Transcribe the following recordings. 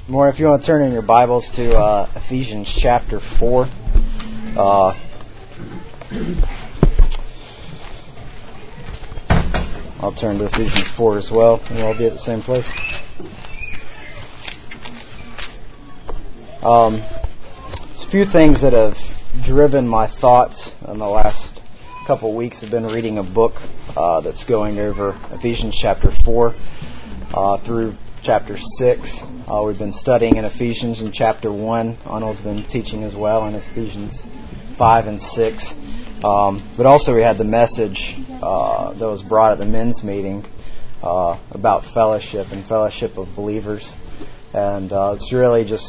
More, if you want to turn in your Bibles to Ephesians chapter 4. I'll turn to Ephesians 4 as well, and we'll all be at the same place. A few things that have driven my thoughts in the last couple of weeks. I've been reading a book that's going over Ephesians chapter 4 through chapter 6. We've been studying in Ephesians in chapter 1. Arnold's been teaching as well in Ephesians 5 and 6. But also we had the message that was brought at the men's meeting about fellowship and fellowship of believers. And it's really just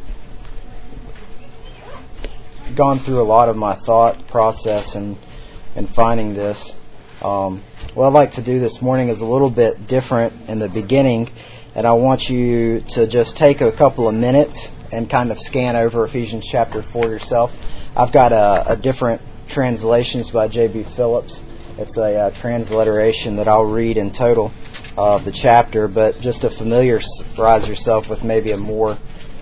gone through a lot of my thought process and finding this. What I'd like to do this morning is a little bit different in the beginning. And I want you to just take a couple of minutes and kind of scan over Ephesians chapter 4 yourself. I've got a different translations by J.B. Phillips. It's a transliteration that I'll read in total of the chapter, but just to familiarize yourself with maybe a more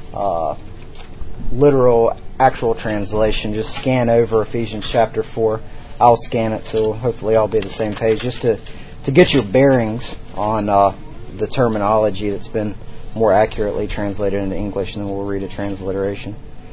literal, actual translation, just scan over Ephesians chapter 4. I'll scan it, so hopefully I'll be on the same page, just to get your bearings on the terminology that's been more accurately translated into English, and then we'll read a transliteration.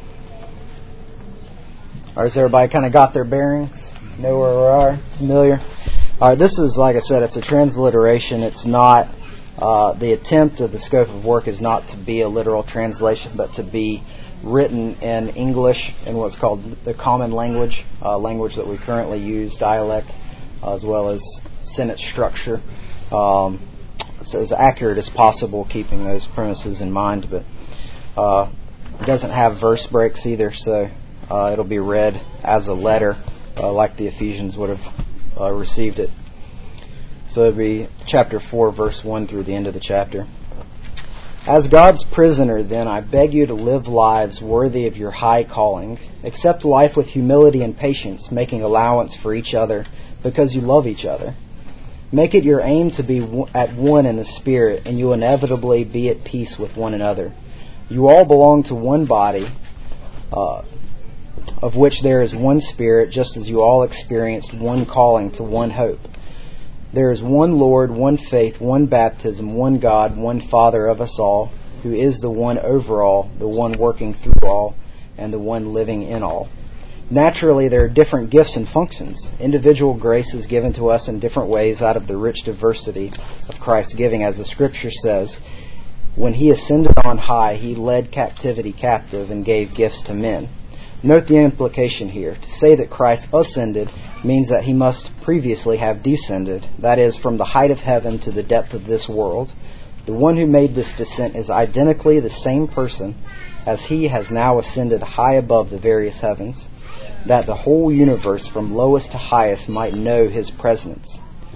All right, so everybody kind of got their bearings? Know where we are? Familiar? All right, this is, like I said, it's a transliteration. It's not, the attempt of the scope of work is not to be a literal translation, but to be written in English in what's called the common language, language that we currently use, dialect, as well as sentence structure. So as accurate as possible, keeping those premises in mind, but it doesn't have verse breaks either, so it'll be read as a letter, like the Ephesians would have received it. So it'll be chapter 4, verse 1 through the end of the chapter. As God's prisoner, then, I beg you to live lives worthy of your high calling. Accept life with humility and patience, making allowance for each other, because you love each other. Make it your aim to be at one in the Spirit, and you will inevitably be at peace with one another. You all belong to one body, of which there is one Spirit, just as you all experienced one calling to one hope. There is one Lord, one faith, one baptism, one God, one Father of us all, who is the one over all, the one working through all, and the one living in all. Naturally, there are different gifts and functions. Individual grace is given to us in different ways out of the rich diversity of Christ's giving. As the Scripture says, when He ascended on high, He led captivity captive and gave gifts to men. Note the implication here. To say that Christ ascended means that He must previously have descended, that is, from the height of heaven to the depth of this world. The one who made this descent is identically the same person as He has now ascended high above the various heavens, that the whole universe from lowest to highest might know His presence.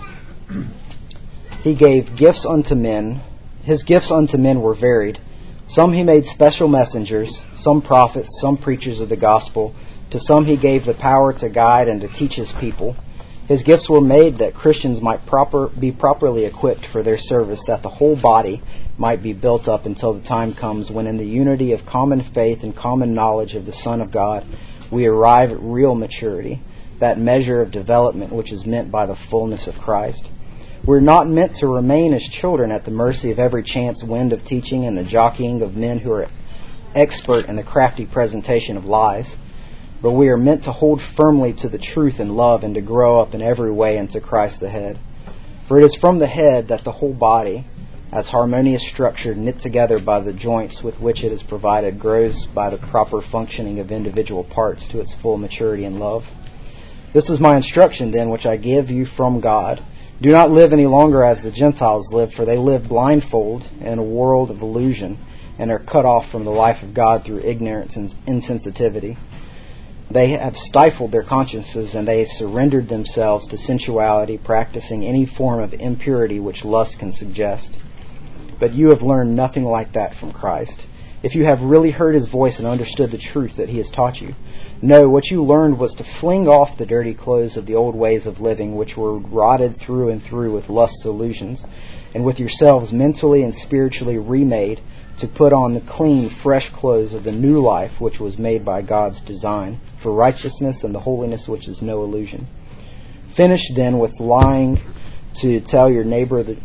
He gave gifts unto men. His gifts unto men were varied. Some He made special messengers, some prophets, some preachers of the gospel. To some He gave the power to guide and to teach His people. His gifts were made that Christians might be properly equipped for their service, that the whole body might be built up until the time comes when in the unity of common faith and common knowledge of the Son of God, we arrive at real maturity, that measure of development which is meant by the fullness of Christ. We're not meant to remain as children at the mercy of every chance wind of teaching and the jockeying of men who are expert in the crafty presentation of lies, but we are meant to hold firmly to the truth in love and to grow up in every way into Christ the head. For it is from the head that the whole body, as harmonious structure knit together by the joints with which it is provided, grows by the proper functioning of individual parts to its full maturity in love. This is my instruction, then, which I give you from God. Do not live any longer as the Gentiles live, for they live blindfold in a world of illusion, and are cut off from the life of God through ignorance and insensitivity. They have stifled their consciences, and they surrendered themselves to sensuality, practicing any form of impurity which lust can suggest. But you have learned nothing like that from Christ. If you have really heard His voice and understood the truth that He has taught you, no, what you learned was to fling off the dirty clothes of the old ways of living, which were rotted through and through with lust's illusions. and with yourselves mentally and spiritually remade, to put on the clean, fresh clothes of the new life which was made by God's design, for righteousness and the holiness which is no illusion. Finish then with lying and tell your neighbor the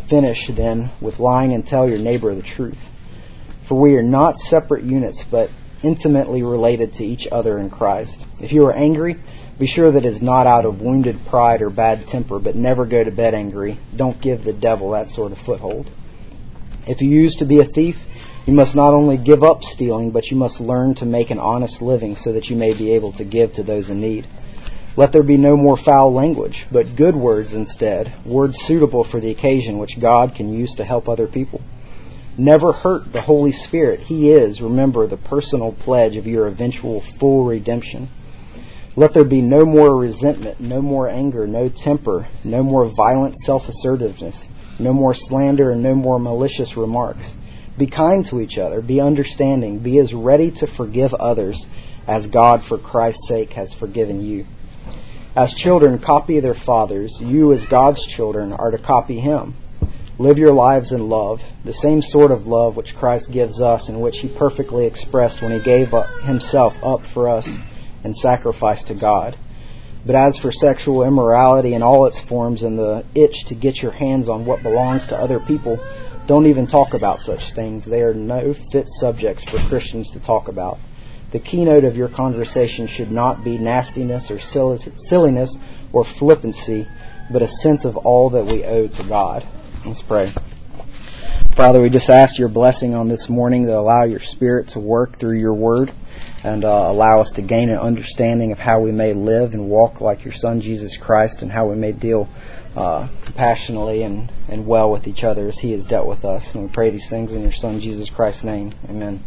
truth. For we are not separate units, but intimately related to each other in Christ. If you are angry, be sure that it is not out of wounded pride or bad temper, but never go to bed angry. Don't give the devil that sort of foothold. If you used to be a thief, you must not only give up stealing, but you must learn to make an honest living so that you may be able to give to those in need. Let there be no more foul language, but good words instead, words suitable for the occasion which God can use to help other people. Never hurt the Holy Spirit. He is, remember, the personal pledge of your eventual full redemption. Let there be no more resentment, no more anger, no temper, no more violent self-assertiveness, no more slander, and no more malicious remarks. Be kind to each other, be understanding, be as ready to forgive others as God for Christ's sake has forgiven you. As children copy their fathers, you as God's children are to copy Him. Live your lives in love, the same sort of love which Christ gives us and which He perfectly expressed when He gave Himself up for us and sacrificed to God. But as for sexual immorality in all its forms and the itch to get your hands on what belongs to other people, don't even talk about such things. They are no fit subjects for Christians to talk about. The keynote of your conversation should not be nastiness or silliness or flippancy, but a sense of all that we owe to God. Let's pray. Father, we just ask your blessing on this morning to allow your Spirit to work through your word and allow us to gain an understanding of how we may live and walk like your Son, Jesus Christ, and how we may deal compassionately and well with each other as He has dealt with us. And we pray these things in your Son, Jesus Christ's name. Amen.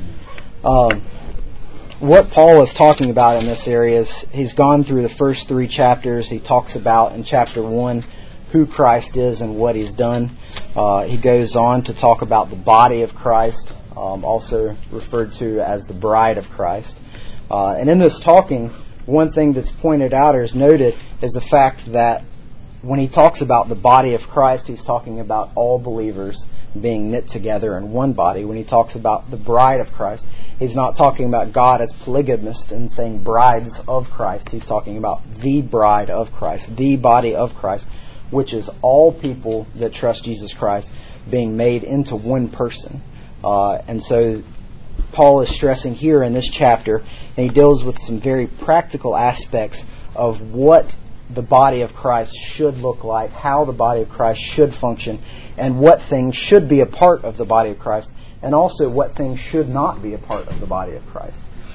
What Paul is talking about in this area is he's gone through the first 3 chapters. He talks about in chapter 1 who Christ is and what He's done. He goes on to talk about the body of Christ, also referred to as the bride of Christ. And in this talking, one thing that's pointed out or is noted is the fact that when he talks about the body of Christ, he's talking about all believers being knit together in one body. When he talks about the bride of Christ, he's not talking about God as polygamist and saying brides of Christ. He's talking about the bride of Christ, the body of Christ, which is all people that trust Jesus Christ being made into one person. And so Paul is stressing here in this chapter, and he deals with some very practical aspects of what the body of Christ should look like, how the body of Christ should function, and what things should be a part of the body of Christ, and also what things should not be a part of the body of Christ.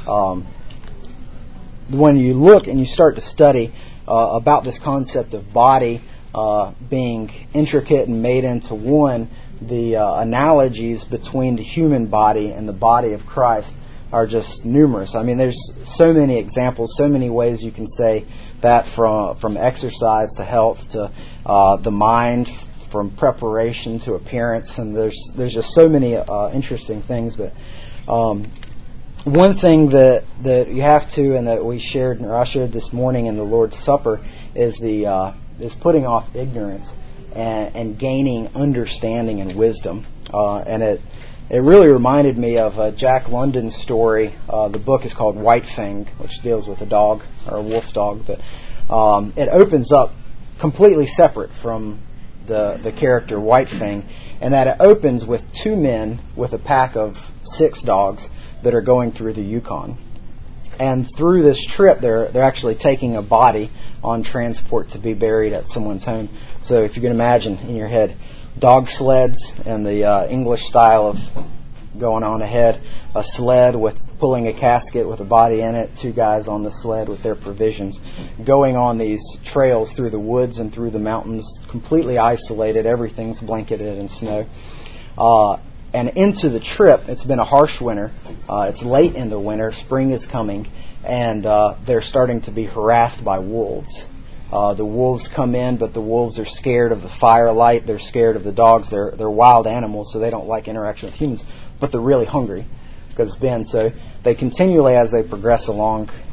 When you look and you start to study about this concept of body being intricate and made into one, the analogies between the human body and the body of Christ are just numerous. I mean, there's so many examples, so many ways you can say that, from exercise to health to the mind, from preparation to appearance, and there's just so many interesting things. But one thing that you have to, and that we shared, or I shared this morning in the Lord's Supper, is is putting off ignorance and gaining understanding and wisdom. And it really reminded me of Jack London's story. The book is called White Fang, which deals with a dog, or a wolf dog. But it opens up completely separate from the character White Fang, and that it opens with 2 men with a pack of 6 dogs that are going through the Yukon. And through this trip, they're actually taking a body on transport to be buried at someone's home. So if you can imagine in your head, dog sleds and the English style of going on ahead, a sled with pulling a casket with a body in it, 2 guys on the sled with their provisions, going on these trails through the woods and through the mountains, completely isolated, everything's blanketed in snow. And into the trip, it's been a harsh winter. It's late in the winter. Spring is coming. And they're starting to be harassed by wolves. The wolves come in, but the wolves are scared of the firelight. They're scared of the dogs. They're wild animals, so they don't like interaction with humans. But they're really hungry because it's been. So they continually, as they progress along,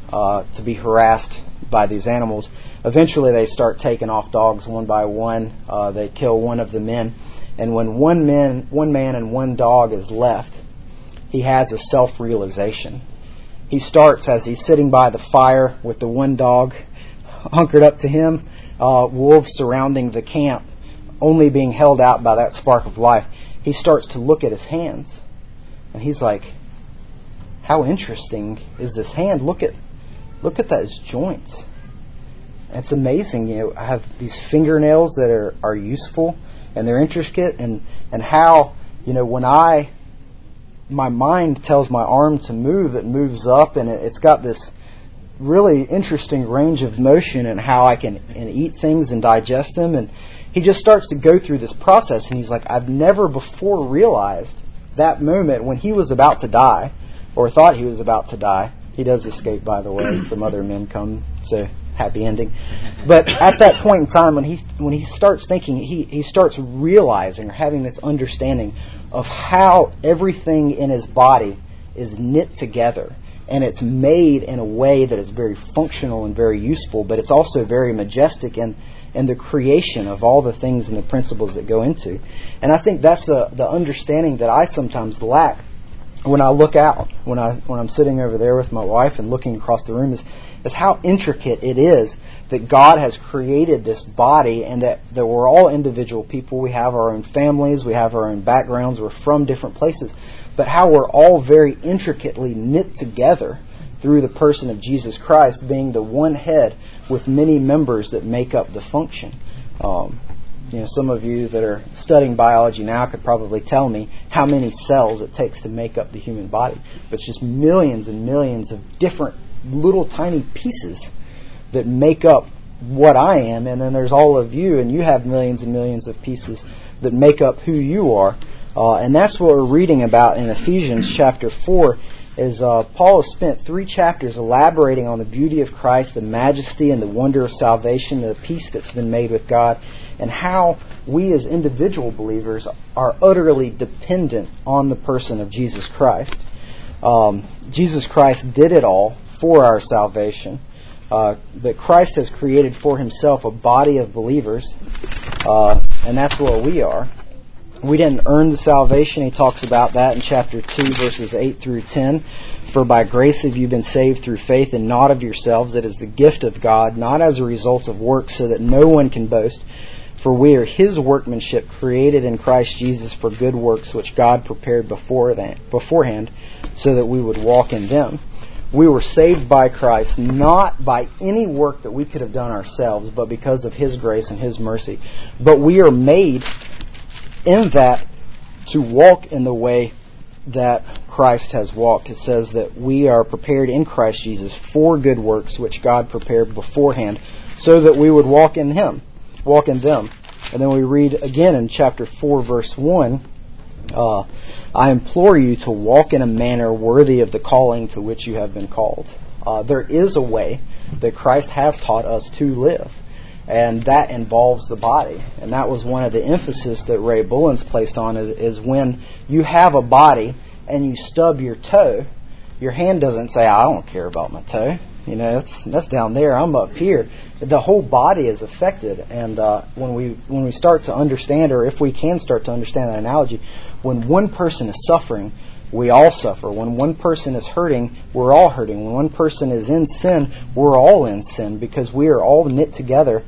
to be harassed by these animals. Eventually they start taking off dogs one by one. They kill one of the men. And when one man and one dog is left, he has a self-realization. He starts, as he's sitting by the fire with the one dog hunkered up to him, wolves surrounding the camp, only being held out by that spark of life. He starts to look at his hands. And he's like, how interesting is this hand? Look at those joints. It's amazing. I have these fingernails that are useful and they're intricate, and how, when my mind tells my arm to move, it moves up, and it's got this really interesting range of motion and how I can eat things and digest them. And he just starts to go through this process, and he's like, I've never before realized that moment when he was about to die, or thought he was about to die. He does escape, by the way. Some other men come, so happy ending. But at that point in time, when he starts thinking, he starts realizing or having this understanding of how everything in his body is knit together. And it's made in a way that is very functional and very useful, but it's also very majestic in the creation of all the things and the principles that go into. And I think that's the understanding that I sometimes lack when I look out, when I'm sitting over there with my wife and looking across the room, is how intricate it is that God has created this body, and that we're all individual people. We have our own families, we have our own backgrounds, we're from different places, but how we're all very intricately knit together through the person of Jesus Christ being the one head with many members that make up the function. Some of you that are studying biology now could probably tell me how many cells it takes to make up the human body. But it's just millions and millions of different little tiny pieces that make up what I am. And then there's all of you, and you have millions and millions of pieces that make up who you are. And that's what we're reading about in Ephesians chapter 4. Is Paul has spent 3 chapters elaborating on the beauty of Christ, the majesty and the wonder of salvation, the peace that's been made with God, and how we as individual believers are utterly dependent on the person of Jesus Christ. Jesus Christ did it all for our salvation. That Christ has created for himself a body of believers, and that's what we are. We didn't earn the salvation. He talks about that in chapter 2, verses 8 through 10. For by grace have you been saved through faith, and not of yourselves. It is the gift of God, not as a result of works, so that no one can boast. For we are his workmanship, created in Christ Jesus for good works, which God prepared beforehand, so that we would walk in them. We were saved by Christ, not by any work that we could have done ourselves, but because of his grace and his mercy. But we are made in that to walk in the way that Christ has walked. It says that we are prepared in Christ Jesus for good works which God prepared beforehand, so that we would walk in them. And then we read again in chapter 4 verse 1, I implore you to walk in a manner worthy of the calling to which you have been called. There is a way that Christ has taught us to live, and that involves the body. And that was one of the emphasis that Ray Bullens placed on is when you have a body and you stub your toe, your hand doesn't say, I don't care about my toe. That's down there. I'm up here. The whole body is affected. And when we start to understand, or if we can start to understand that analogy, when one person is suffering, we all suffer. When one person is hurting, we're all hurting. When one person is in sin, we're all in sin, because we are all knit together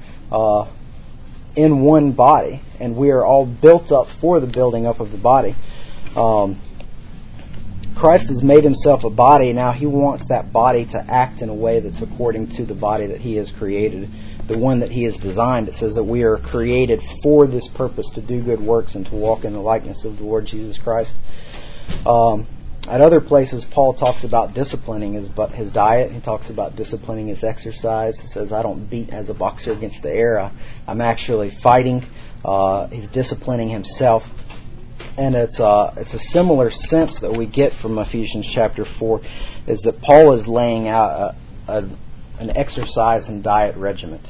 in one body, and we are all built up for the building up of the body. Christ has made himself a body. Now he wants that body to act in a way that's according to the body that he has created, the one that he has designed. It says that we are created for this purpose, to do good works and to walk in the likeness of the Lord Jesus Christ. At other places, Paul talks about disciplining his diet. He talks about disciplining his exercise. He says, I don't beat as a boxer against the air. I'm actually fighting. He's disciplining himself. And it's a similar sense that we get from Ephesians chapter 4, is that Paul is laying out an exercise and diet regimen.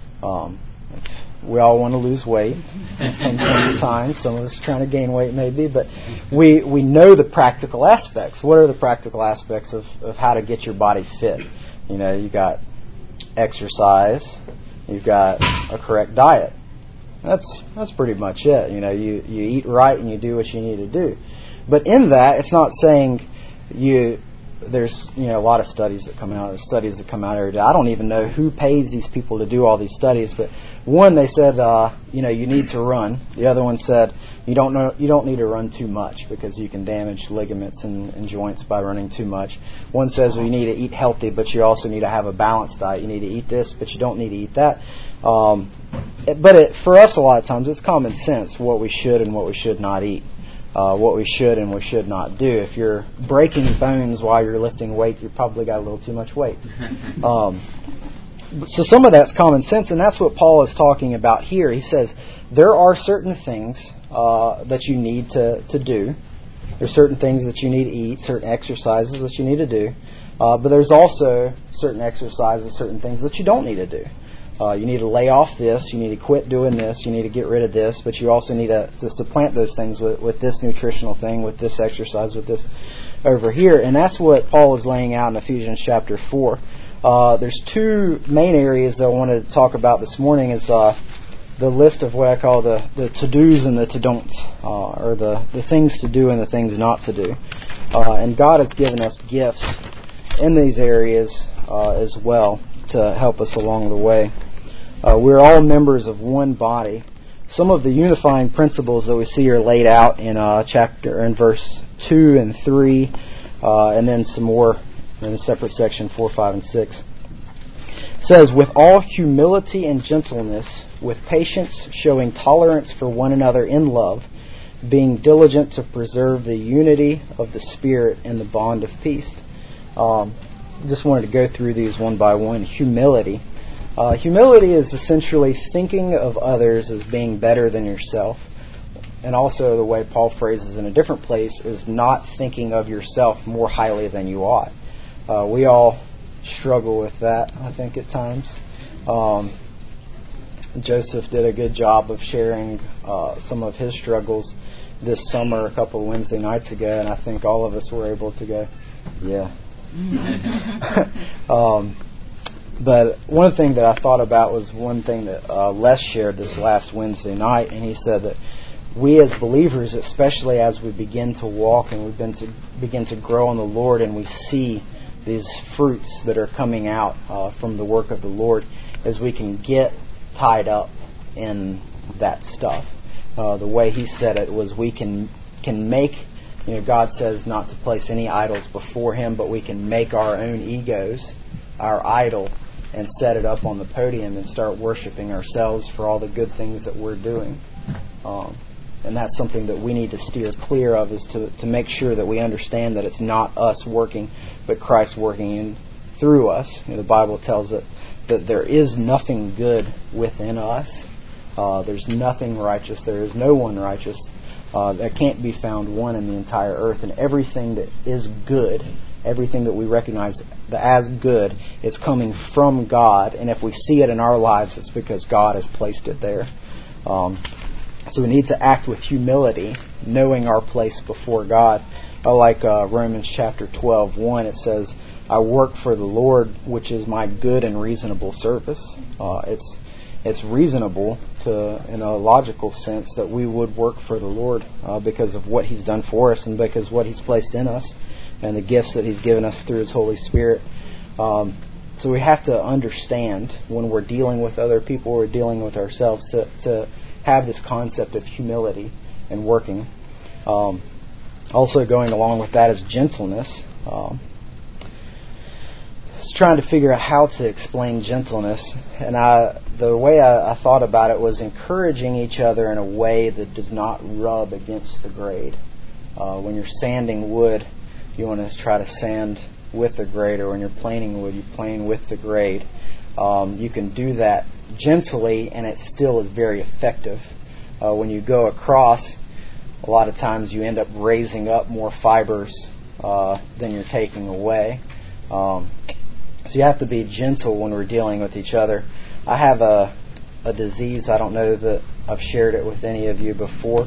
We all want to lose weight from time to time. Some of us are trying to gain weight maybe, but we know the practical aspects. What are the practical aspects of how to get your body fit? You got exercise, you've got a correct diet. That's pretty much it. You eat right and you do what you need to do. But in that, it's not saying there's a lot of studies that come out. There's studies that come out every day. I don't even know who pays these people to do all these studies. But one, they said you need to run. The other one said you don't need to run too much because you can damage ligaments and joints by running too much. One says you need to eat healthy, but you also need to have a balanced diet. You need to eat this, but you don't need to eat that. But for us, a lot of times, it's common sense what we should and what we should not eat. What we should and we should not do. If you're breaking bones while you're lifting weight, you probably got a little too much weight. So some of that's common sense, and that's what Paul is talking about here. He says there are certain things that you need to do. There's certain things that you need to eat, certain exercises that you need to do. But there's also certain exercises, certain things that you don't need to do. You need to lay off this. You need to quit doing this. You need to get rid of this. But you also need to supplant those things with this nutritional thing, with this exercise, with this over here. And that's what Paul is laying out in Ephesians chapter 4. There's two main areas that I wanted to talk about this morning. Is the list of what I call the to-dos and the to-don'ts, or the things to do and the things not to do. And God has given us gifts in these areas as well to help us along the way. We're all members of one body. Some of the unifying principles that we see are laid out in verse 2 and 3, and then some more in a separate section, 4, 5, and 6. It says, with all humility and gentleness, with patience, showing tolerance for one another in love, being diligent to preserve the unity of the Spirit in the bond of peace. Just wanted to go through these one by one. Humility. Humility is essentially thinking of others as being better than yourself. And also the way Paul phrases in a different place is not thinking of yourself more highly than you ought. We all struggle with that, I think, at times. Joseph did a good job of sharing some of his struggles this summer a couple of Wednesday nights ago, and I think all of us were able to go, yeah. But one thing that I thought about was one thing that Les shared this last Wednesday night, and he said that we as believers, especially as we begin to walk and we begin to grow in the Lord, and we see these fruits that are coming out from the work of the Lord, as we can get tied up in that stuff. The way he said it was we can make, God says not to place any idols before Him, but we can make our own egos our idol and set it up on the podium and start worshiping ourselves for all the good things that we're doing. And that's something that we need to steer clear of, is to make sure that we understand that it's not us working, but Christ working in through us. The Bible tells it that there is nothing good within us. There's nothing righteous. There is no one righteous. There can't be found one in the entire earth. And everything that is good, everything that we recognize as good, is coming from God. And if we see it in our lives, it's because God has placed it there. So we need to act with humility, knowing our place before God. I like Romans chapter 12:1. It says, I work for the Lord, which is my good and reasonable service. It's reasonable in a logical sense, that we would work for the Lord because of what He's done for us and because of what He's placed in us and the gifts that He's given us through His Holy Spirit. So we have to understand when we're dealing with other people, we're dealing with ourselves, to have this concept of humility and working. Also going along with that is gentleness. Trying to figure out how to explain gentleness, and the way I thought about it was encouraging each other in a way that does not rub against the grade. When you're sanding wood, you want to try to sand with the grade, or when you're planing wood, you plane with the grade. You can do that gently, and it still is very effective. When you go across, a lot of times you end up raising up more fibers than you're taking away. So you have to be gentle when we're dealing with each other. I have a disease, I don't know that I've shared it with any of you before.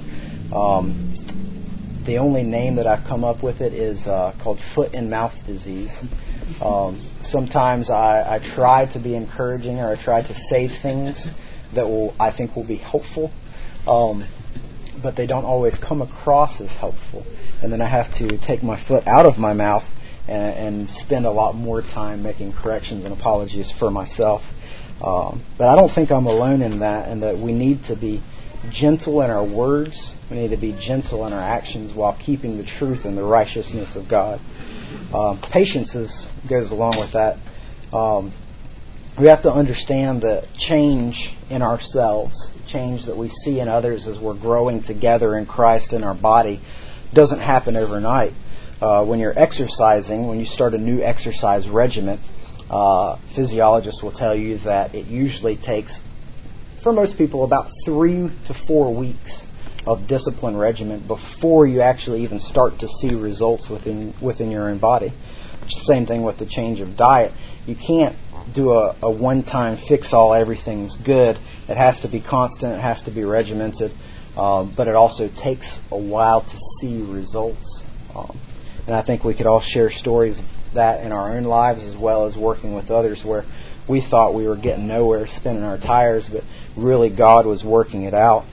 The only name that I've come up with it is called foot and mouth disease. Sometimes I try to be encouraging, or I try to say things that I think will be helpful, but they don't always come across as helpful. And then I have to take my foot out of my mouth and spend a lot more time making corrections and apologies for myself. But I don't think I'm alone in that, and that we need to be gentle in our words. We need to be gentle in our actions while keeping the truth and the righteousness of God. Patience goes along with that. We have to understand that change in ourselves, change that we see in others as we're growing together in Christ in our body, doesn't happen overnight. When you're exercising, when you start a new exercise regimen, physiologists will tell you that it usually takes, for most people, about 3 to 4 weeks of discipline regimen before you actually even start to see results within your own body. Same thing with the change of diet. You can't do a one-time fix-all, everything's good. It has to be constant, it has to be regimented, but it also takes a while to see results. And I think we could all share stories of that in our own lives, as well as working with others, where we thought we were getting nowhere, spinning our tires, but really God was working it out.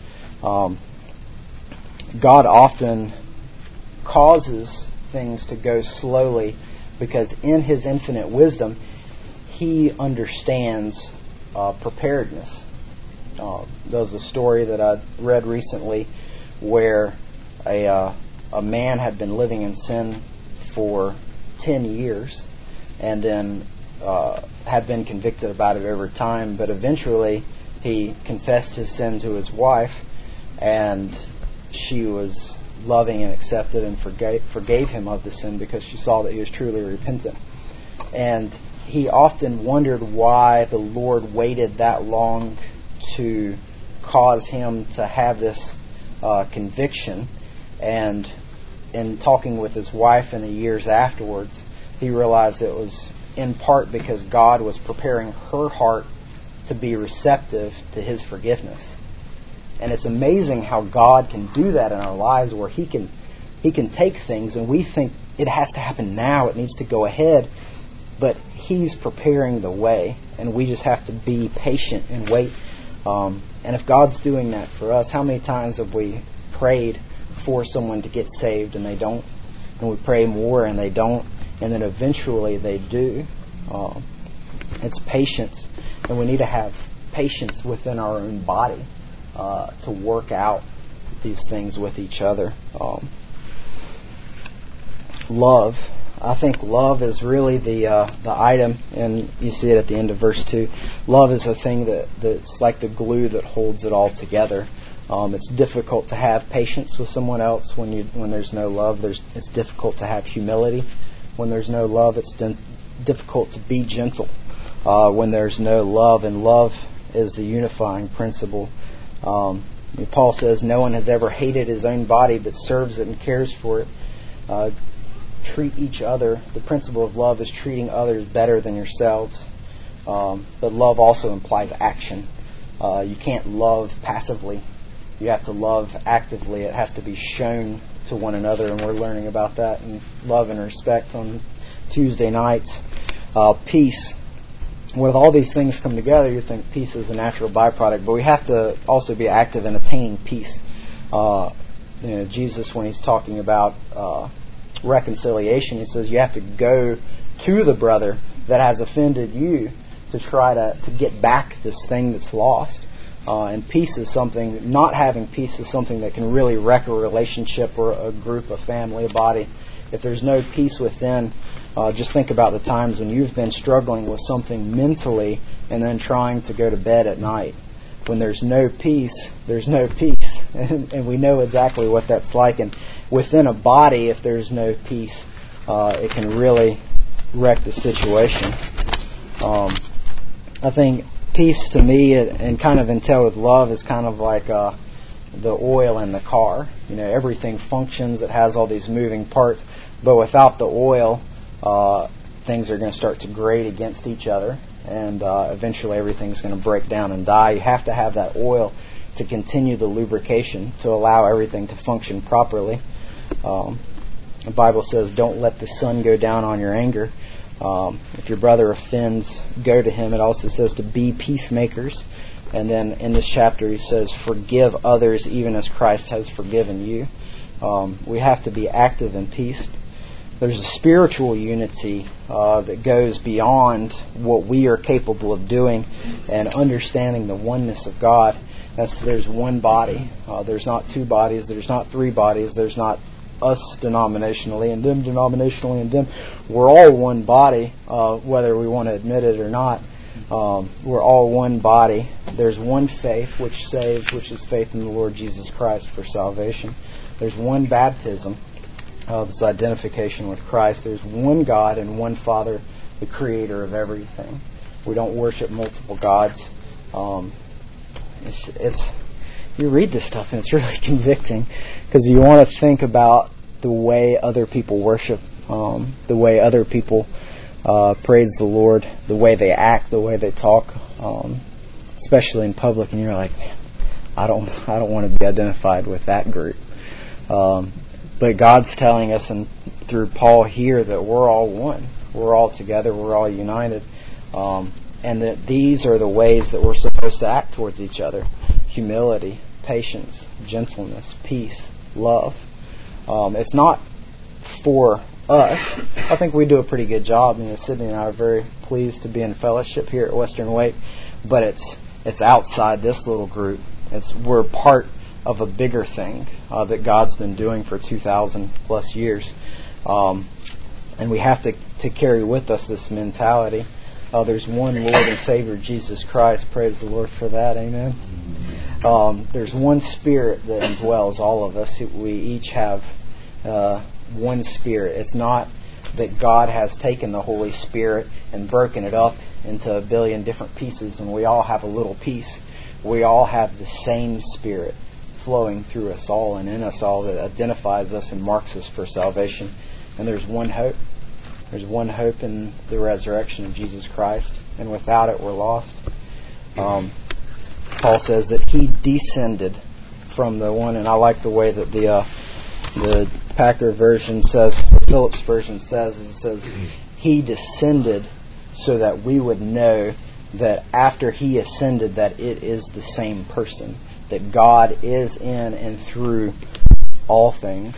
God often causes things to go slowly because in His infinite wisdom, He understands preparedness. There was a story that I read recently where a man had been living in sin for 10 years and then had been convicted about it over time, but eventually he confessed his sin to his wife, and she was loving and accepted and forgave him of the sin because she saw that he was truly repentant. And he often wondered why the Lord waited that long to cause him to have this conviction. And in talking with his wife in the years afterwards, he realized it was in part because God was preparing her heart to be receptive to His forgiveness. And it's amazing how God can do that in our lives, where He can take things and we think it has to happen now, it needs to go ahead, but He's preparing the way, and we just have to be patient and wait. And if God's doing that for us, how many times have we prayed for someone to get saved and they don't, and we pray more and they don't, and then eventually they do? It's patience, and we need to have patience within our own body to work out these things with each other. Love. I think love is really the item, and you see it at the end of verse 2. Love is a thing that's like the glue that holds it all together. It's difficult to have patience with someone else when there's no love. It's difficult to have humility when there's no love. It's difficult to be gentle when there's no love, and love is the unifying principle. Paul says, no one has ever hated his own body, but serves it and cares for it. Treat each other. The principle of love is treating others better than yourselves. But love also implies action. You can't love passively. You have to love actively. It has to be shown to one another, and we're learning about that in love and respect on Tuesday nights. Peace. With all these things come together, you think peace is a natural byproduct, but we have to also be active in attaining peace. Jesus, when He's talking about reconciliation, He says you have to go to the brother that has offended you to try to get back this thing that's lost. And peace is something, not having peace is something that can really wreck a relationship or a group, a family, a body. If there's no peace within, just think about the times when you've been struggling with something mentally and then trying to go to bed at night. When there's no peace, there's no peace. And we know exactly what that's like. And within a body, if there's no peace, it can really wreck the situation. I think peace to me, and kind of entailed with love, is kind of like the oil in the car. Everything functions, it has all these moving parts, but without the oil, things are going to start to grate against each other, and eventually everything's going to break down and die. You have to have that oil to continue the lubrication, to allow everything to function properly. The Bible says, don't let the sun go down on your anger. If your brother offends, go to him. It also says to be peacemakers. And then in this chapter he says, forgive others even as Christ has forgiven you. We have to be active in peace. There's a spiritual unity that goes beyond what we are capable of doing and understanding the oneness of God. There's one body. There's not two bodies. There's not three bodies. There's not us denominationally and them denominationally and them. We're all one body, whether we want to admit it or not. We're all one body. There's one faith which saves, which is faith in the Lord Jesus Christ for salvation. There's one baptism, this identification with Christ. There's one God and one Father, the creator of everything. We don't worship multiple gods. You read this stuff and it's really convicting because you want to think about the way other people worship, the way other people praise the Lord, the way they act, the way they talk, especially in public, and you're like, man, I don't want to be identified with that group. But God's telling us, and through Paul here, that we're all one. We're all together. We're all united. And that these are the ways that we're supposed to act towards each other. Humility, patience, gentleness, peace, love. It's not for us. I think we do a pretty good job. Sydney and I are very pleased to be in fellowship here at Western Wake. But it's outside this little group. We're part of a bigger thing that God's been doing for 2,000 plus years. And we have to carry with us this mentality. There's one Lord and Savior, Jesus Christ. Praise the Lord for that. Amen. There's one Spirit that indwells all of us. We each have one Spirit. It's not that God has taken the Holy Spirit and broken it up into a billion different pieces and we all have a little piece. We all have the same Spirit flowing through us all and in us all that identifies us and marks us for salvation. And there's one hope. There's one hope in the resurrection of Jesus Christ, and without it we're lost. Paul says that He descended from the one, and I like the way that the Packer version says, or Phillips version says, it says He descended so that we would know that after He ascended that it is the same person, that God is in and through all things.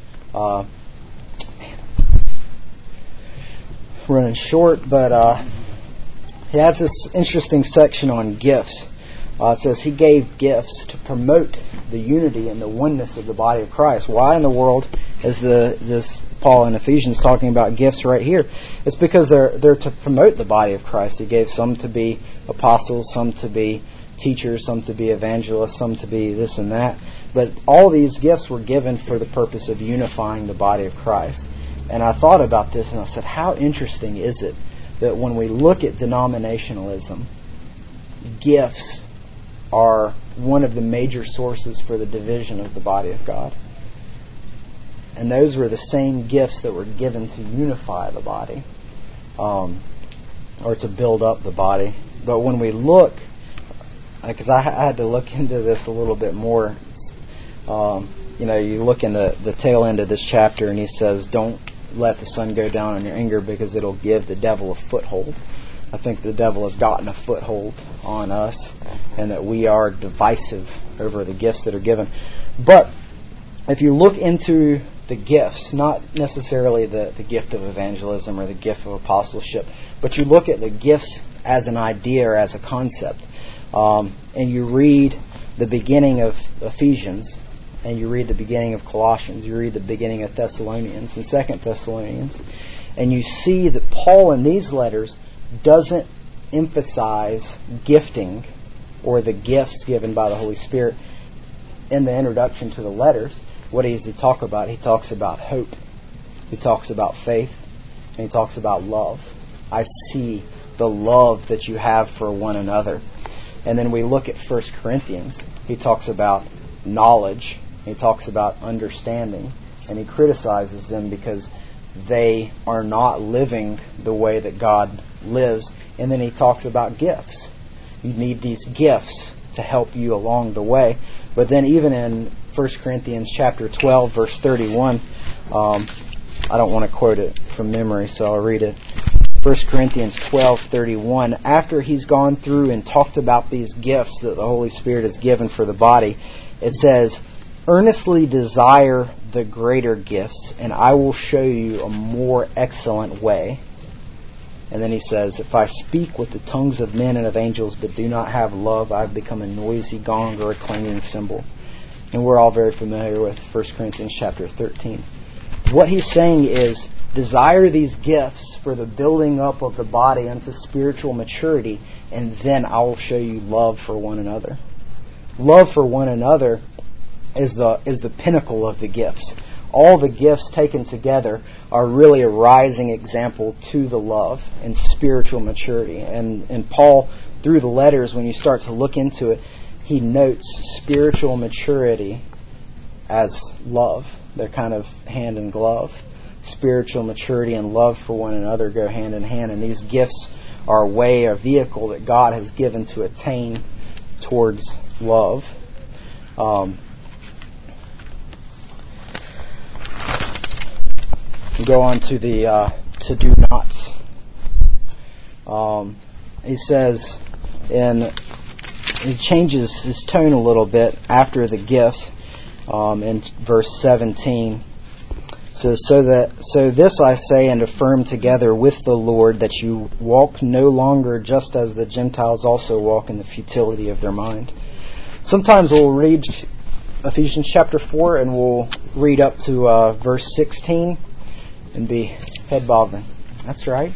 Running short, but he has this interesting section on gifts. It says He gave gifts to promote the unity and the oneness of the body of Christ. Why in the world is this Paul in Ephesians talking about gifts right here? It's because they're to promote the body of Christ. He gave some to be apostles, some to be teachers, some to be evangelists, some to be this and that. But all these gifts were given for the purpose of unifying the body of Christ. And I thought about this and I said, how interesting is it that when we look at denominationalism, gifts are one of the major sources for the division of the body of God. And those were the same gifts that were given to unify the body, or to build up the body. But when we look, because I had to look into this a little bit more, you look in the tail end of this chapter and he says, don't let the sun go down on your anger because it'll give the devil a foothold. I think the devil has gotten a foothold on us and that we are divisive over the gifts that are given. But if you look into the gifts, not necessarily the gift of evangelism or the gift of apostleship, but you look at the gifts as an idea or as a concept, and you read the beginning of Ephesians, and you read the beginning of Colossians, you read the beginning of Thessalonians and 2 Thessalonians, and you see that Paul in these letters doesn't emphasize gifting or the gifts given by the Holy Spirit in the introduction to the letters. What does he talk about? He talks about hope. He talks about faith. And he talks about love. I see the love that you have for one another. And then we look at 1 Corinthians. He talks about knowledge. He talks about understanding. And he criticizes them because they are not living the way that God lives. And then he talks about gifts. You need these gifts to help you along the way. But then even in 1 Corinthians chapter 12, verse 31, I don't want to quote it from memory, so I'll read it. 1 Corinthians 12:31, after he's gone through and talked about these gifts that the Holy Spirit has given for the body, it says, earnestly desire the greater gifts, and I will show you a more excellent way. And then he says, if I speak with the tongues of men and of angels but do not have love, I've become a noisy gong or a clanging cymbal. And we're all very familiar with 1 Corinthians chapter 13. What he's saying is, desire these gifts for the building up of the body unto spiritual maturity, and then I will show you love for one another. Love for one another is the pinnacle of the gifts. All the gifts taken together are really a rising example to the love and spiritual maturity. And Paul, through the letters, when you start to look into it, he notes spiritual maturity as love. They're kind of hand in glove. Spiritual maturity and love for one another go hand in hand. And these gifts are a way, a vehicle that God has given to attain towards love. Go on to the to-do nots. He says, he changes his tone a little bit after the gifts in verse 17. Says, so this I say and affirm together with the Lord, that you walk no longer just as the Gentiles also walk in the futility of their mind. Sometimes we'll read Ephesians chapter 4 and we'll read up to verse 16 and be head bobbing. That's right.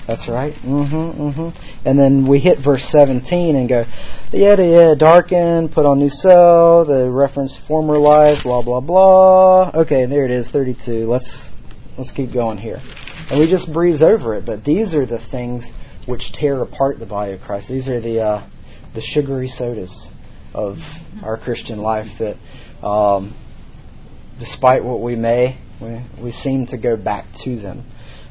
And then we hit verse 17 and go, darken, put on new self, the reference former life, blah, blah, blah. Okay, there it is, 32. Let's keep going here. And we just breeze over it, but these are the things which tear apart the body of Christ. These are the sugary sodas of our Christian life that, despite what we may, we seem to go back to them.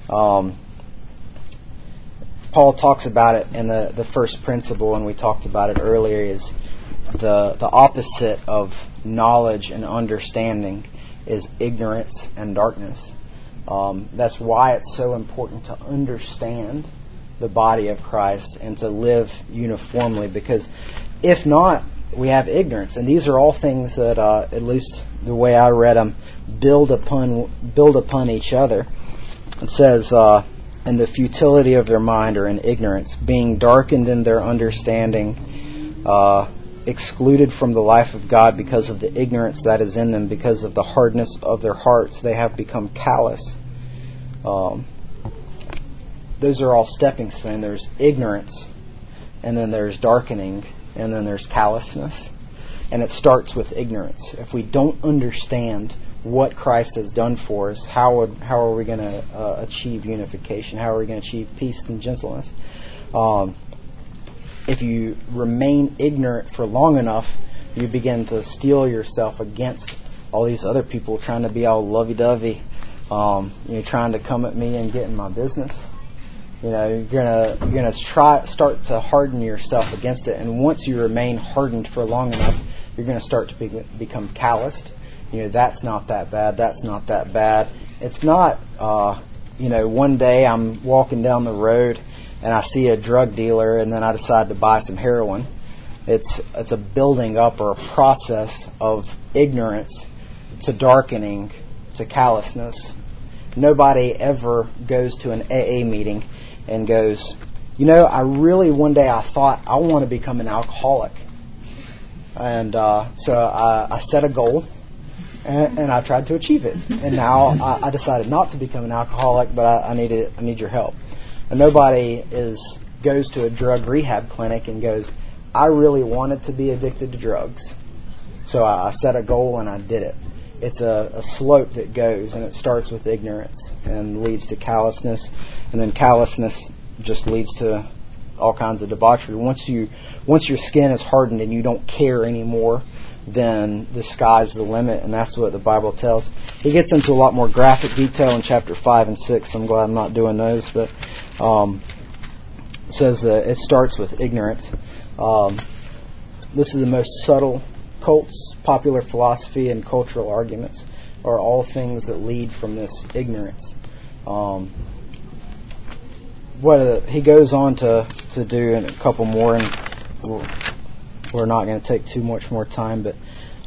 Paul talks about it in the first principle, and we talked about it earlier, is the opposite of knowledge and understanding is ignorance and darkness. That's why it's so important to understand the body of Christ and to live uniformly, because if not, we have ignorance. And these are all things that, at least the way I read them, build upon each other. It says, in the futility of their mind, or in ignorance, being darkened in their understanding, excluded from the life of God because of the ignorance that is in them, because of the hardness of their hearts, they have become callous. Those are all stepping stones. There's ignorance, and then there's darkening, and then there's callousness. And it starts with ignorance. If we don't understand what Christ has done for us, how are we going to achieve unification? How are we going to achieve peace and gentleness? If you remain ignorant for long enough, you begin to steel yourself against all these other people trying to be all lovey-dovey, trying to come at me and get in my business. You're gonna start to harden yourself against it, and once you remain hardened for long enough, you're going to start to become calloused. That's not that bad. That's not that bad. It's not, one day I'm walking down the road and I see a drug dealer and then I decide to buy some heroin. It's a building up or a process of ignorance to darkening to callousness. Nobody ever goes to an AA meeting and goes, one day I thought I want to become an alcoholic. And so I set a goal. And I tried to achieve it. And now I decided not to become an alcoholic, but I need your help. And nobody goes to a drug rehab clinic and goes, I really wanted to be addicted to drugs. So I set a goal and I did it. It's a slope that goes, and it starts with ignorance and leads to callousness. And then callousness just leads to all kinds of debauchery. Once your skin is hardened and you don't care anymore, then the sky's the limit, and that's what the Bible tells. He gets into a lot more graphic detail in chapter 5 and 6. I'm glad I'm not doing those, but it says that it starts with ignorance. This is the most subtle. Cults, popular philosophy, and cultural arguments are all things that lead from this ignorance. what he goes on to do in a couple more, and we're not going to take too much more time, but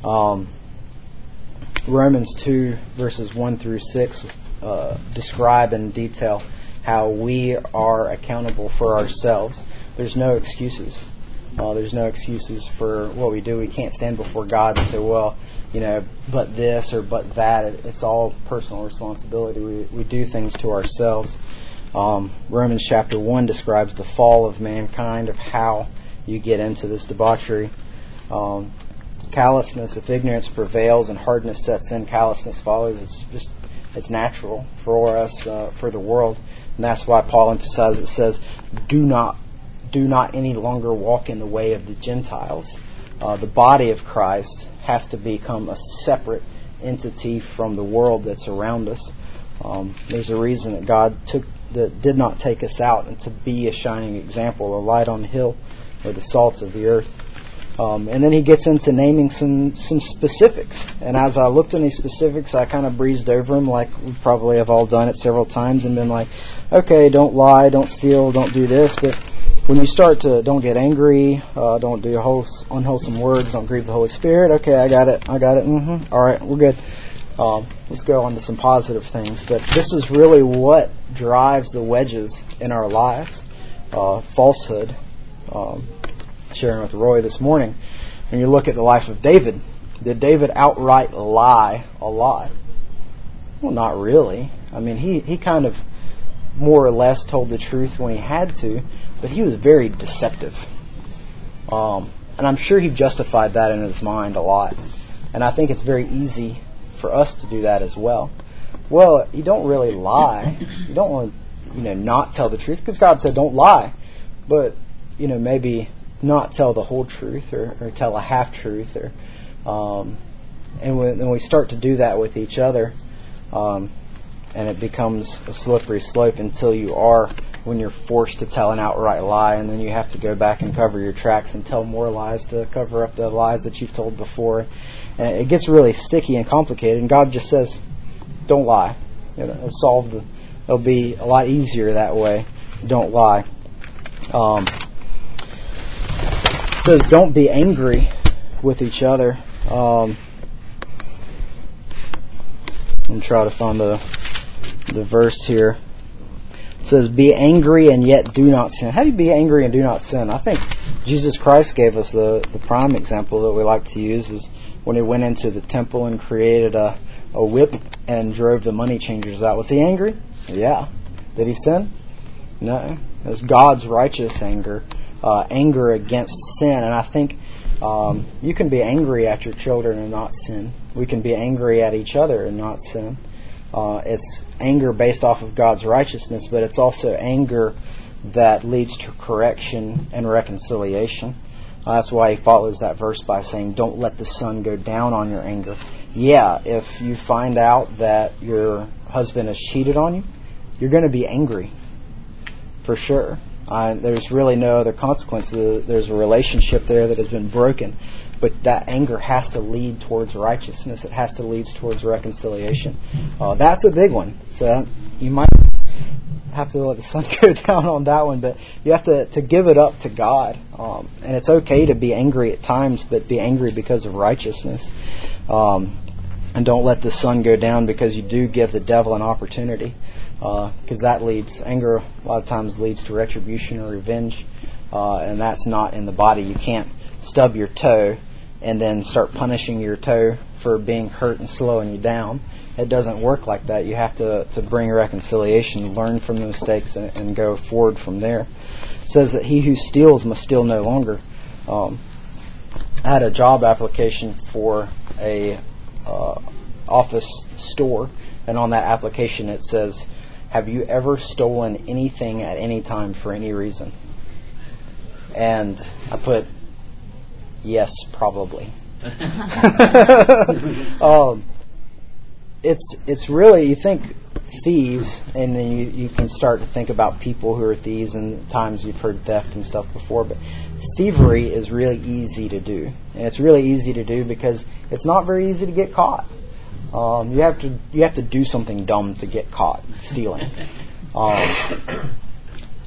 Romans 2 verses 1 through 6 describe in detail how we are accountable for ourselves. There's no excuses. There's no excuses for what we do. We can't stand before God and say, well, but this or but that. It's all personal responsibility. We do things to ourselves. Romans chapter 1 describes the fall of mankind, of how you get into this debauchery. Callousness, if ignorance prevails and hardness sets in, callousness follows. It's natural for us, for the world. And that's why Paul emphasizes, it says, do not any longer walk in the way of the Gentiles. The body of Christ has to become a separate entity from the world that's around us. There's a reason that God did not take us out, and to be a shining example, a light on the hill, or the salt of the earth. And then he gets into naming some specifics. And as I looked in these specifics, I kind of breezed over them, like we probably have all done it several times, and been like, okay, don't lie, don't steal, don't do this. But when you start to, don't get angry, don't do unwholesome words, don't grieve the Holy Spirit. Okay, I got it. All right, we're good. Let's go on to some positive things. But this is really what drives the wedges in our lives. Falsehood. Sharing with Roy this morning. When you look at the life of David, did David outright lie a lot? Well, not really. I mean, he kind of more or less told the truth when he had to, but he was very deceptive. And I'm sure he justified that in his mind a lot. And I think it's very easy for us to do that as well. Well, you don't really lie. You don't want to, not tell the truth, because God said don't lie. But, maybe not tell the whole truth, or tell a half-truth. And when we start to do that with each other, and it becomes a slippery slope until when you're forced to tell an outright lie, and then you have to go back and cover your tracks and tell more lies to cover up the lies that you've told before. And it gets really sticky and complicated, and God just says, don't lie. It'll be a lot easier that way. Don't lie. It says, don't be angry with each other. I'm try to find the verse here. It says, be angry and yet do not sin. How do you be angry and do not sin? I think Jesus Christ gave us the prime example that we like to use, is when he went into the temple and created a whip and drove the money changers out. Was he angry? Yeah. Did he sin? No. It was God's righteous anger. Anger against sin. And I think you can be angry at your children and not sin. We can be angry at each other and not sin. It's anger based off of God's righteousness, but it's also anger that leads to correction and reconciliation. That's why he follows that verse by saying, don't let the sun go down on your anger. Yeah, if you find out that your husband has cheated on you, you're going to be angry. For sure. There's really no other consequence. There's a relationship there that has been broken. But that anger has to lead towards righteousness. It has to lead towards reconciliation. That's a big one. So you might have to let the sun go down on that one, but you have to give it up to God. And it's okay to be angry at times, but be angry because of righteousness. And don't let the sun go down, because you do give the devil an opportunity. Because anger a lot of times leads to retribution or revenge. And that's not in the body. You can't stub your toe and then start punishing your toe for being hurt and slowing you down. It doesn't work like that. You have to bring reconciliation, learn from the mistakes, and go forward from there. It says that he who steals must steal no longer. I had a job application for a office store, and on that application it says, have you ever stolen anything at any time for any reason? And I put, yes, probably. It's really, you think thieves, and then you can start to think about people who are thieves, and times you've heard theft and stuff before, but thievery is really easy to do. And it's really easy to do because it's not very easy to get caught. You have to do something dumb to get caught stealing.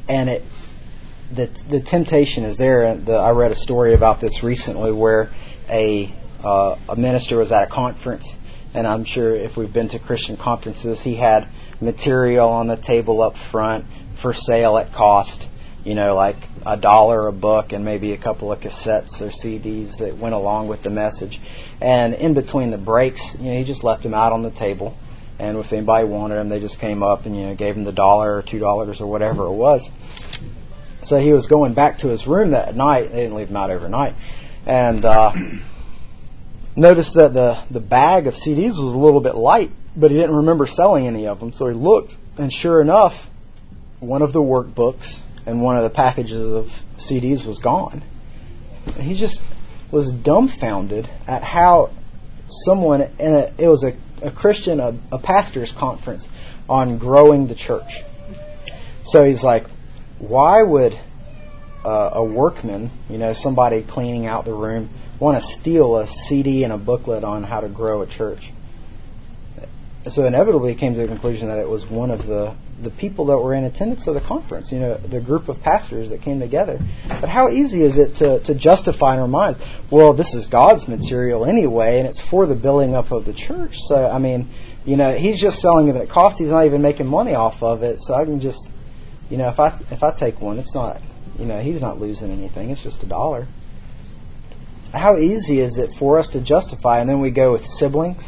and the temptation is there. I read a story about this recently where a minister was at a conference, and I'm sure if we've been to Christian conferences, he had material on the table up front for sale at cost, like $1 a book and maybe a couple of cassettes or CDs that went along with the message. And in between the breaks, he just left them out on the table. And if anybody wanted them, they just came up and gave them the $1 or $2 or whatever it was. So he was going back to his room that night. They didn't leave him out overnight. And noticed that the bag of CDs was a little bit light, but he didn't remember selling any of them. So he looked, and sure enough, one of the workbooks and one of the packages of CDs was gone. And he just was dumbfounded at how someone, it was a Christian, a pastor's conference on growing the church. So he's like, why would a workman, somebody cleaning out the room, want to steal a CD and a booklet on how to grow a church? So inevitably he came to the conclusion that it was one of the people that were in attendance of the conference, the group of pastors that came together. But how easy is it to justify in our minds, well, this is God's material anyway, and it's for the building up of the church. So, he's just selling it at cost. He's not even making money off of it. So I can just, if I take one, it's not, he's not losing anything. It's just $1. How easy is it for us to justify? And then we go with siblings.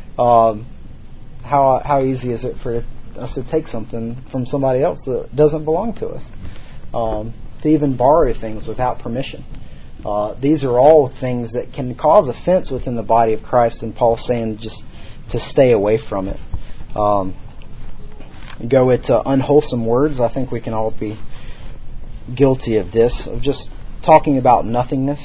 How easy is it for us to take something from somebody else that doesn't belong to us? To even borrow things without permission. These are all things that can cause offense within the body of Christ, and Paul's saying just to stay away from it. Go into unwholesome words. I think we can all be guilty of this, of just talking about nothingness,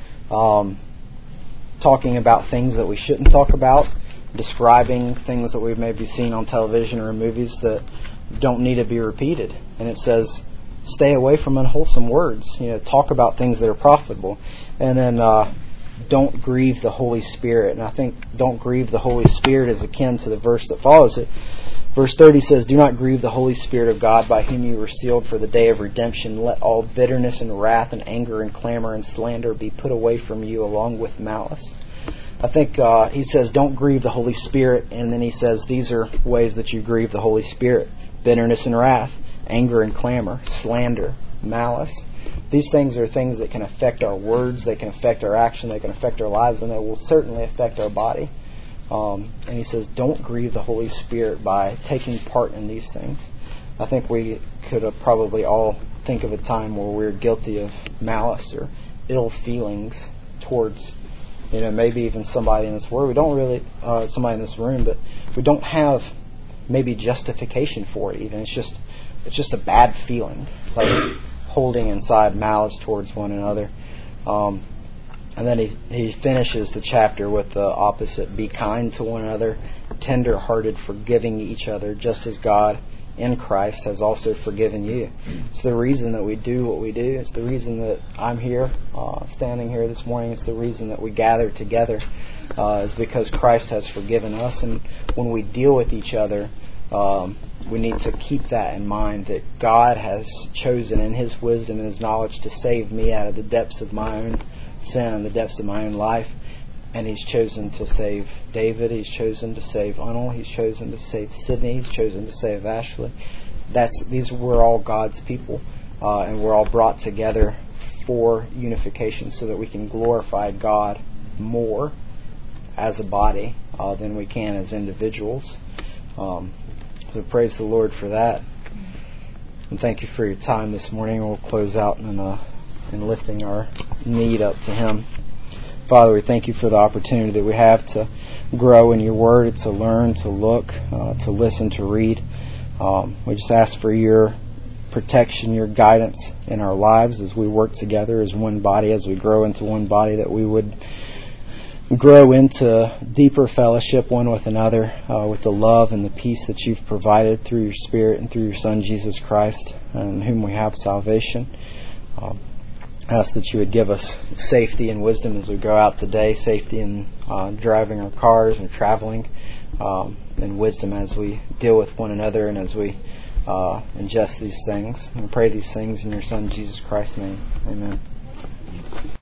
talking about things that we shouldn't talk about, describing things that we've maybe seen on television or in movies that don't need to be repeated. And it says, stay away from unwholesome words. Talk about things that are profitable. And then don't grieve the Holy Spirit. And I think don't grieve the Holy Spirit is akin to the verse that follows it. Verse 30 says, do not grieve the Holy Spirit of God, by whom you were sealed for the day of redemption. Let all bitterness and wrath and anger and clamor and slander be put away from you, along with malice. I think he says don't grieve the Holy Spirit, and then he says these are ways that you grieve the Holy Spirit: bitterness and wrath, anger and clamor, slander, malice. These things are things that can affect our words, they can affect our action, they can affect our lives, and they will certainly affect our body. And he says don't grieve the Holy Spirit by taking part in these things. I think we could have probably all think of a time where we're guilty of malice or ill feelings towards maybe even somebody in this world. We don't really, somebody in this room, but we don't have maybe justification for it even. It's just a bad feeling. It's like holding inside malice towards one another. And then he finishes the chapter with the opposite: be kind to one another, tender-hearted, forgiving each other, just as God in Christ has also forgiven you. It's the reason that we do what we do. It's the reason that I'm here, standing here this morning. It's the reason that we gather together, is because Christ has forgiven us. And when we deal with each other, we need to keep that in mind, that God has chosen in His wisdom and His knowledge to save me out of the depths of my own sin, the depths of my own life. And He's chosen to save David. He's chosen to save Arnold. He's chosen to save Sydney. He's chosen to save Ashley. We're all God's people, and we're all brought together for unification, so that we can glorify God more as a body than we can as individuals. So praise the Lord for that, and thank you for your time this morning. We'll close out in lifting our need up to Him. Father, we thank you for the opportunity that we have to grow in your word, to learn, to look, to listen, to read. We just ask for your protection, your guidance in our lives as we work together as one body, as we grow into one body, that we would grow into deeper fellowship one with another, with the love and the peace that you've provided through your Spirit and through your Son, Jesus Christ, in whom we have salvation. I ask that you would give us safety and wisdom as we go out today, safety in driving our cars and traveling, and wisdom as we deal with one another, and as we ingest these things. We pray these things in your Son Jesus Christ's name. Amen.